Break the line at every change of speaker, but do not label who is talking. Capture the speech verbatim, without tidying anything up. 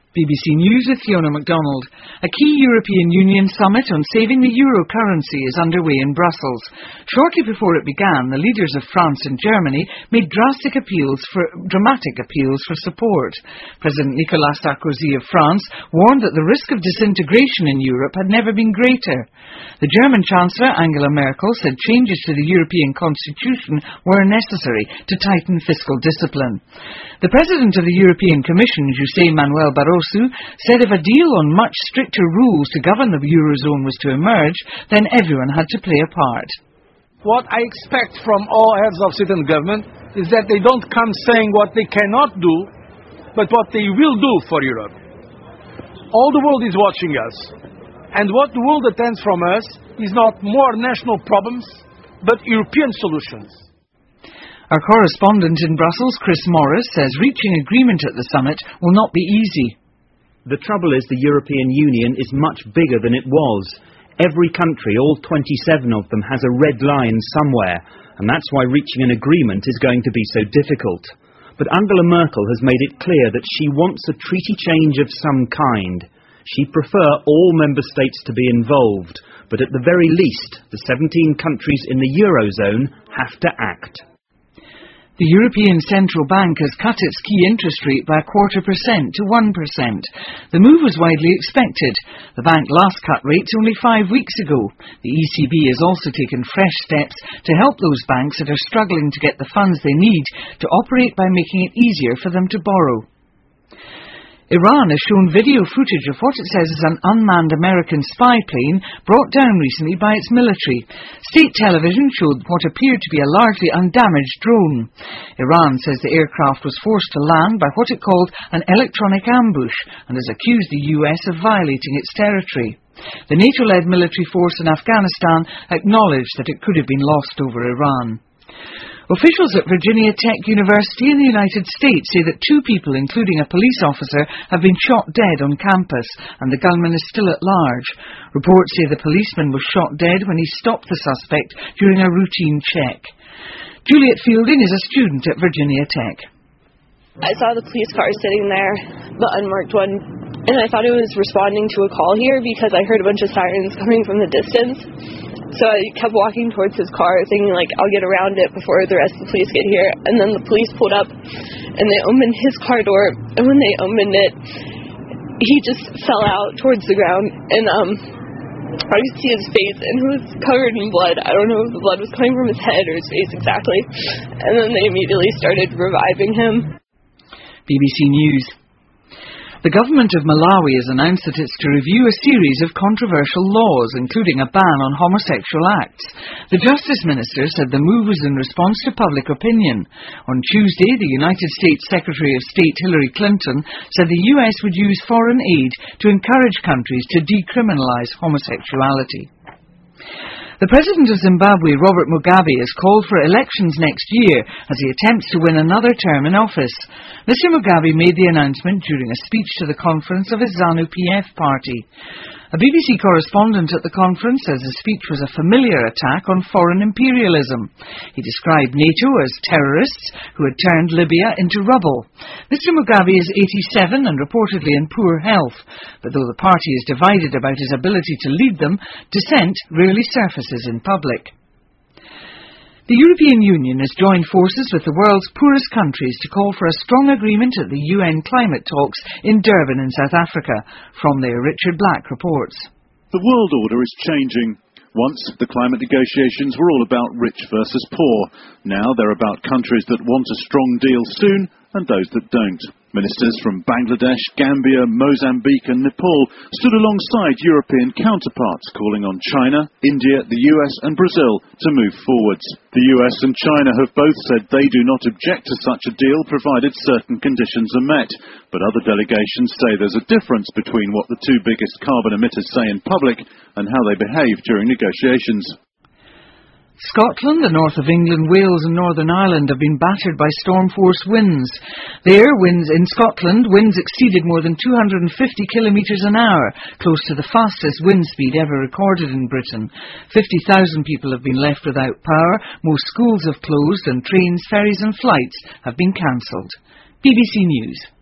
B B C News with Fiona MacDonald. A key European Union summit on saving the euro currency is underway in Brussels. Shortly before it began, the leaders of France and Germany made drastic appeals for, dramatic appeals for support. President Nicolas Sarkozy of France warned that the risk of disintegration in Europe had never been greater. The German Chancellor, Angela Merkel, said changes to the European Constitution were necessary to tighten fiscal discipline. The President of the European Commission, José Manuel Barroso, said if a deal on much stricter rules to govern the Eurozone was to emerge, then everyone had to play a part.
What I expect from all heads of state and government is that they don't come saying what they cannot do, but what they will do for Europe. All the world is watching us, and what the world attends from us is not more national problems, but European solutions.
Our correspondent in Brussels, Chris Morris, says reaching agreement at the summit will not be easy.
The trouble is the European Union is much bigger than it was. Every country, all twenty-seven of them, has a red line somewhere, and that's why reaching an agreement is going to be so difficult. But Angela Merkel has made it clear that she wants a treaty change of some kind. She'd prefer all member states to be involved, but at the very least, the seventeen countries in the Eurozone have to act.
The European Central Bank has cut its key interest rate by a quarter percent to one percent. The move was widely expected. The bank last cut rates only five weeks ago. The E C B has also taken fresh steps to help those banks that are struggling to get the funds they need to operate by making it easier for them to borrow. Iran has shown video footage of what it says is an unmanned American spy plane brought down recently by its military. State television showed what appeared to be a largely undamaged drone. Iran says the aircraft was forced to land by what it called an electronic ambush and has accused the U S of violating its territory. The NATO-led military force in Afghanistan acknowledged that it could have been lost over Iran. Officials at Virginia Tech University in the United States say that two people, including a police officer, have been shot dead on campus, and the gunman is still at large. Reports say the policeman was shot dead when he stopped the suspect during a routine check. Juliet Fielding is a student at Virginia Tech.
I saw the police car sitting there, the unmarked one, and I thought it was responding to a call here because I heard a bunch of sirens coming from the distance. So I kept walking towards his car, thinking, like, I'll get around it before the rest of the police get here. And then the police pulled up, and they opened his car door. And when they opened it, he just fell out towards the ground. And um, I could see his face, and it was covered in blood. I don't know if the blood was coming from his head or his face exactly. And then they immediately started reviving him.
B B C News. The government of Malawi has announced that it's to review a series of controversial laws, including a ban on homosexual acts. The Justice Minister said the move was in response to public opinion. On Tuesday, the United States Secretary of State Hillary Clinton said the U S would use foreign aid to encourage countries to decriminalize homosexuality. The President of Zimbabwe, Robert Mugabe, has called for elections next year as he attempts to win another term in office. Mister Mugabe made the announcement during a speech to the conference of his ZANU-P F party. A B B C correspondent at the conference says the speech was a familiar attack on foreign imperialism. He described NATO as terrorists who had turned Libya into rubble. Mister Mugabe is eighty-seven and reportedly in poor health, but though the party is divided about his ability to lead them, dissent rarely surfaces in public. The European Union has joined forces with the world's poorest countries to call for a strong agreement at the U N climate talks in Durban in South Africa. From there, Richard Black reports.
The world order is changing. Once, the climate negotiations were all about rich versus poor. Now they're about countries that want a strong deal soon and those that don't. Ministers from Bangladesh, Gambia, Mozambique and Nepal stood alongside European counterparts, calling on China, India, the U S and Brazil to move forwards. The U S and China have both said they do not object to such a deal provided certain conditions are met. But other delegations say there's a difference between what the two biggest carbon emitters say in public and how they behave during negotiations.
Scotland, the north of England, Wales and Northern Ireland have been battered by storm-force winds. There, winds in Scotland, winds exceeded more than two hundred fifty kilometres an hour, close to the fastest wind speed ever recorded in Britain. fifty thousand people have been left without power, most schools have closed and trains, ferries and flights have been cancelled. B B C News.